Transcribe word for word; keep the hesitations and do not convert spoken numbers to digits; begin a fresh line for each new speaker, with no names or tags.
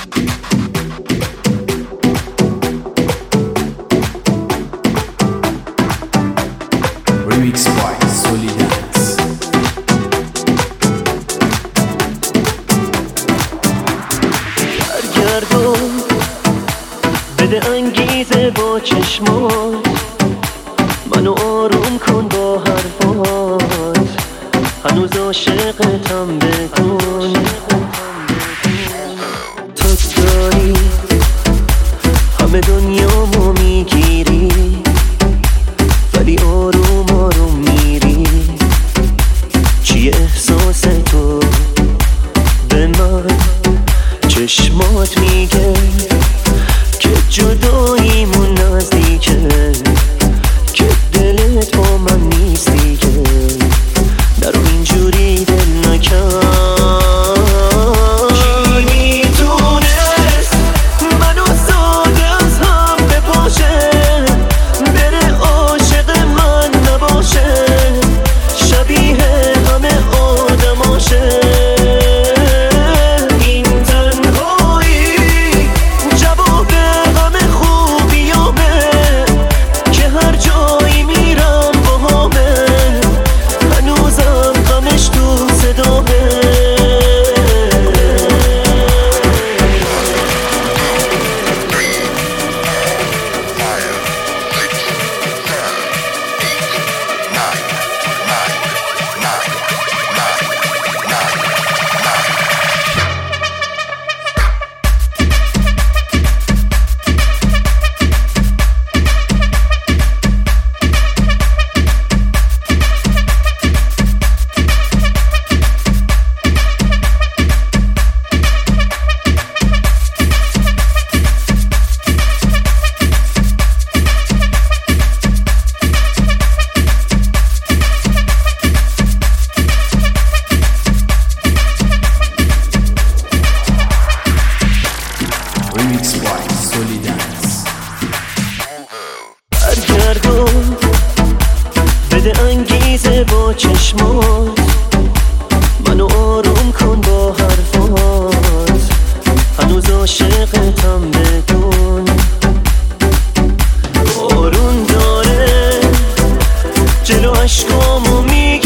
Remix by Solidance.
برگردون بده انگیزه با چشمات، منو آروم کن با حرفات، هنوز عاشقتم بدون تو داری همه دنیامو میگیری، ولی آروم آروم میری. چیه احساس تو به من؟ چشمات میگه که جداییمون نزدیکه، که دلت با من نیست دیگه. نرو اینجوری دل نکن.
Remix by Solidance.
برگردون بده انگیزه با چشمات، منو آروم کن با حرفات، هنوز عاشقتم بدون. بارون داره جلو عشقامو میگه